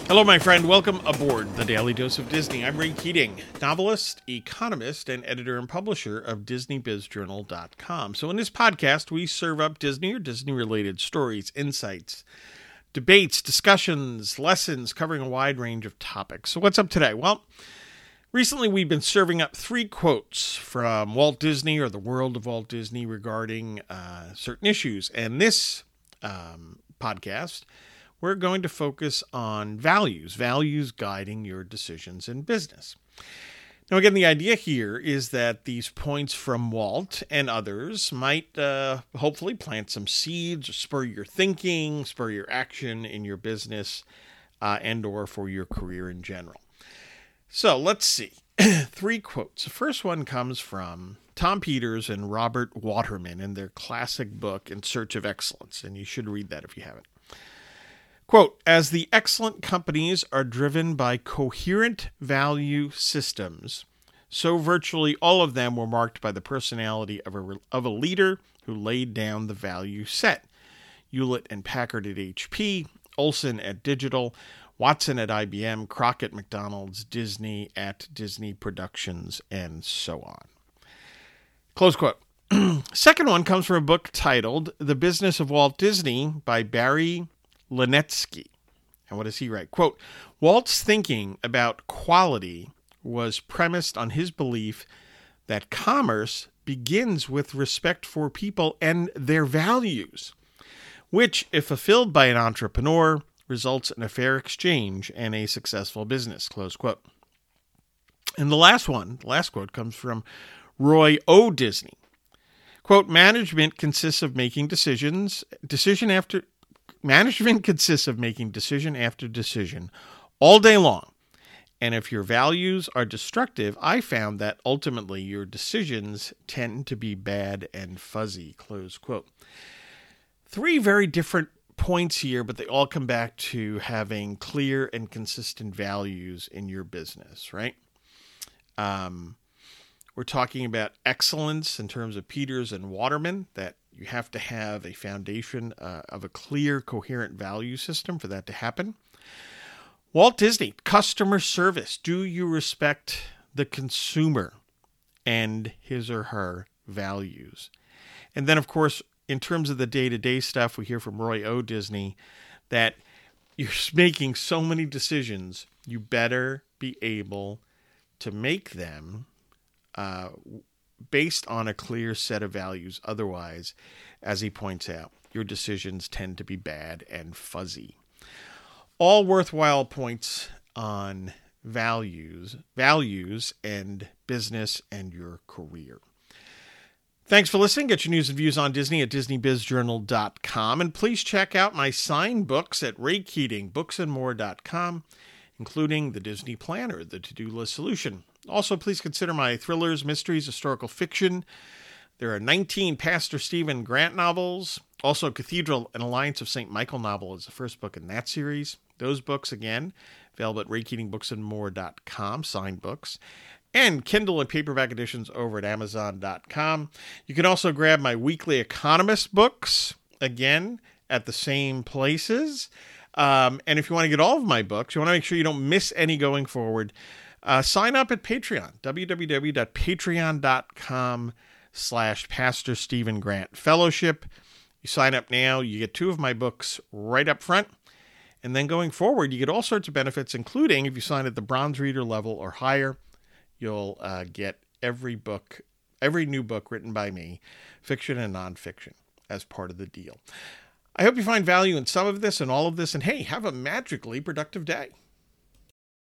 Hello, my friend. Welcome aboard the Daily Dose of Disney. I'm Ray Keating, novelist, economist, and editor and publisher of DisneyBizJournal.com. So in this podcast, we serve up Disney or Disney-related stories, insights, debates, discussions, lessons covering a wide range of topics. So what's up today? Well, recently we've been serving up 3 quotes from Walt Disney or the world of Walt Disney regarding certain issues. And this podcast, we're going to focus on values guiding your decisions in business. Now, again, the idea here is that these points from Walt and others might hopefully plant some seeds, spur your thinking, spur your action in your business, and or for your career in general. So let's see. 3 quotes. The first one comes from Tom Peters and Robert Waterman in their classic book, In Search of Excellence, and you should read that if you haven't. Quote, as the excellent companies are driven by coherent value systems, so virtually all of them were marked by the personality of a leader who laid down the value set. Hewlett and Packard at HP, Olson at Digital, Watson at IBM, Kroc at McDonald's, Disney at Disney Productions, and so on. Close quote. Second one comes from a book titled The Business of Walt Disney by Barry Linetsky. And what does he write? Quote, Walt's thinking about quality was premised on his belief that commerce begins with respect for people and their values, which, if fulfilled by an entrepreneur, results in a fair exchange and a successful business. Close quote. And the last quote comes from Roy O. Disney. Quote, management consists of making decision after decision all day long. And if your values are destructive, I found that ultimately your decisions tend to be bad and fuzzy. Close quote. 3 very different points here, but they all come back to having clear and consistent values in your business, right? We're talking about excellence in terms of Peters and Waterman, that you have to have a foundation of a clear, coherent value system for that to happen. Walt Disney, customer service. Do you respect the consumer and his or her values? And then, of course, in terms of the day-to-day stuff, we hear from Roy O. Disney that you're making so many decisions, you better be able to make them based on a clear set of values. Otherwise, as he points out, your decisions tend to be bad and fuzzy. All worthwhile points on values and business and your career. Thanks for listening. Get your news and views on Disney at DisneyBizJournal.com. And please check out my signed books at RayKeatingBooksandMore.com, including The Disney Planner, The To-Do List Solution. Also, please consider my thrillers, mysteries, historical fiction. There are 19 Pastor Stephen Grant novels. Also, Cathedral, an Alliance of St. Michael novel is the first book in that series. Those books, again, available at RayKeatingBooksandMore.com, signed books. And Kindle and paperback editions over at Amazon.com. You can also grab my weekly Economist books, again, at the same places. And if you want to get all of my books, you want to make sure you don't miss any going forward, sign up at Patreon, www.patreon.com/Pastor Stephen Grant Fellowship. You sign up now, you get 2 of my books right up front. And then going forward, you get all sorts of benefits, including if you sign at the bronze reader level or higher, you'll get every new book written by me, fiction and nonfiction, as part of the deal. I hope you find value in some of this and all of this, and hey, have a magically productive day.